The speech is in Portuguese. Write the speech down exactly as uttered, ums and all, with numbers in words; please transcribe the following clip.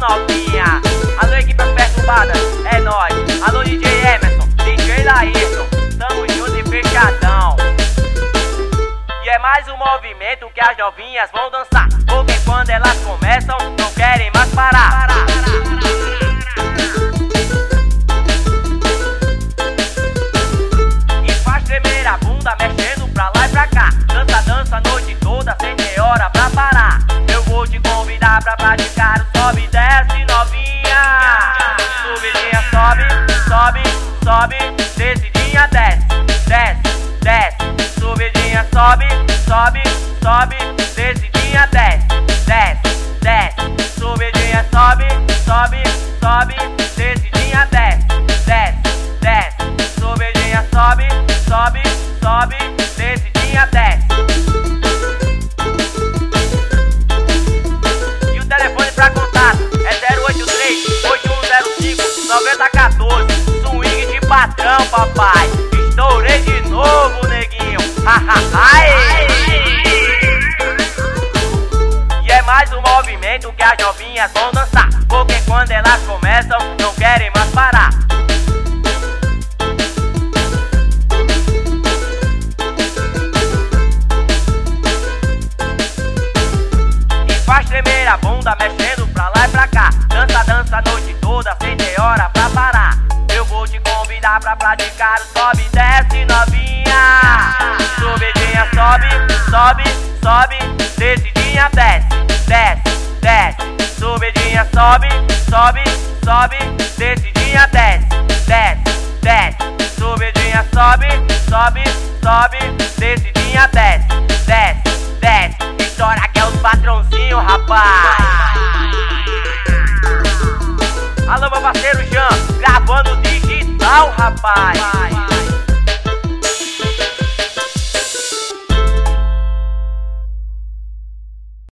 novinha. Alô, equipe perturbada, é nóis. Alô, D J Emerson, D J Laírton, tamo junto e fechadão. E é mais um movimento que as novinhas vão dançar, porque quando elas começam, não querem mais parar. E faz tremer a bunda, mexendo pra lá e pra cá. Dança, dança a noite toda, sem ter hora pra parar. Eu vou te convidar pra praticar o sobe e desce, novinha. Subidinha, sobe, sobe, sobe, descidinha, desce, desce, desce. Subidinha, sobe, sobe, sobe, descidinha, desce, desce, desce. Subidinha, sobe, sobe, sobe, descidinha, desce, desce, desce. Subidinha, sobe, sobe, sobe, descidinha, desce. E o telefone pra contato é zero oito três, oito um zero cinco, nove zero um quatro. Swing de patrão, papai. Estourei de novo, neguinho. E é mais um movimento que as novinhas vão dançar, porque quando elas começam, não querem mais parar. E faz tremer a bunda, mexendo pra lá e pra cá. Dança, dança a noite toda, sem ter hora pra parar. Eu vou te convidar pra praticar o sobe e desce, novinha. Subidinha, sobe, sobe, sobe, descidinha, desce, desce, desce. Subidinha, sobe, sobe, sobe, descidinha, desce, desce, desce. Subidinha, sobe, sobe, sobe, descidinha, desce, desce, desce. Estoura que é os patrãozinhos, rapaz. Alô, meu parceiro Jean, gravando digital, rapaz.